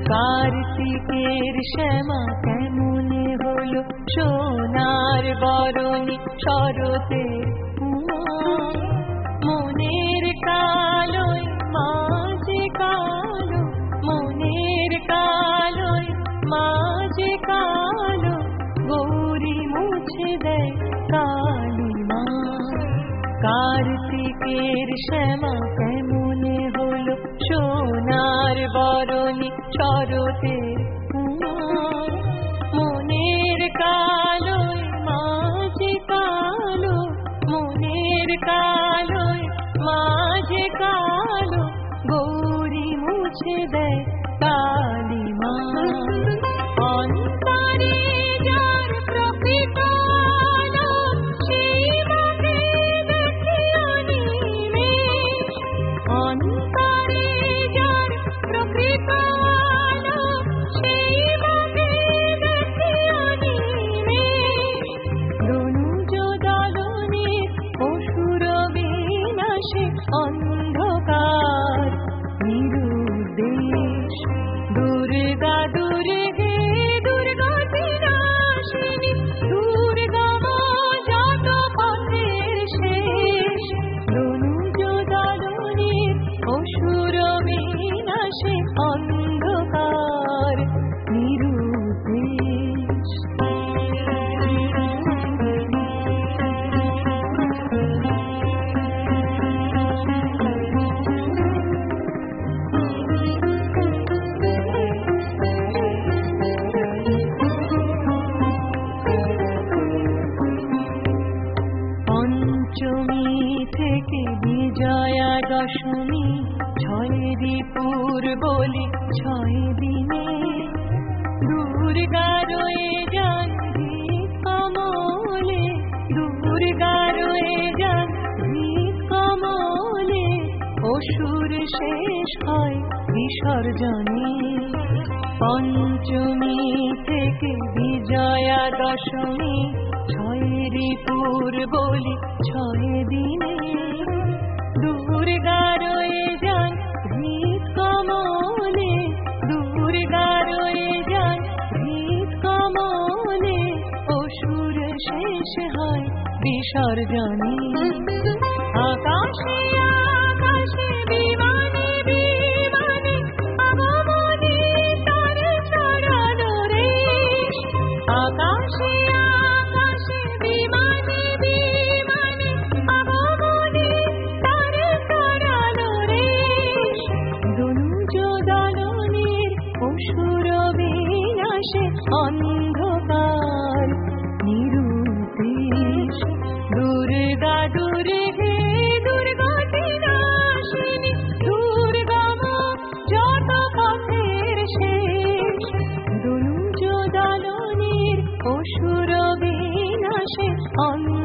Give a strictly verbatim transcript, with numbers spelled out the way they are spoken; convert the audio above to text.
কার্তিকের শ্যামা কেমনে হলো সোনার বরণী শরতের মনের কালোয় মাঝে কালো, মনের কালোয় মাঝে কালো, গৌরী মুছে দেয় কালী মা। কার্তিকের শ্যামা কেমনে হলো সোনার বরণী শরতের মনের কালোয় মাঝে কালো, মনের কালোয় মাঝে কালো, গৌরী মুছে দেয় কালী মা। অন্তরে যার প্রকৃত আলো, সেই মুখে দেখি অনিমেষ। অন্তরে যার প্রকৃত আলো, সেই মুখে দেখি অনিমেষ। দনুজ দলনের অসুর বিনাশে অন্ধকার নিরুদ্দেশ। দুর্গা দুর্গে দুর্গতি নাশিনী, দুর্গম যত পথের শেষ। দনুজ দলনের অসুর বিনাশে অন্ধকার নিরুদ্দেশ। পঞ্চমী থেকে বিজয়া দশমী, ছয় রিপুর বলি ছয় দিনে। দুর্গা রয়ে যান ভিত কমলে, দুর্গা রয়ে যান ভিত কমলে। অসুর শেষ হয় বিসর্জনে। পঞ্চমী থেকে বিজয়া দশমী, ছয় রিপুর বলি ছয় দিনে। দুর্গা রয়ে যান ভিত কমলে, দুর্গা রয়ে যান ভিত কমলে। অসুর শেষ হয় বিসর্জনে। আকাশে আকাশে বিমানে বিমানে, আগমনে তারে ছড়ানো রেশ। আকাশে আকাশে বিমানে বিমানে, আগমনে তারে ছড়ানো রেশ। দনুজ দলনের অসুর বিনাশে অন্ধকার নিরুদ্দেশ। দুর্গা দুর্গে দুর্গতি নাশিনী, দুর্গম যত পথের শেষ। দনুজ দলনের অসুর বিনাশে অন্ধকার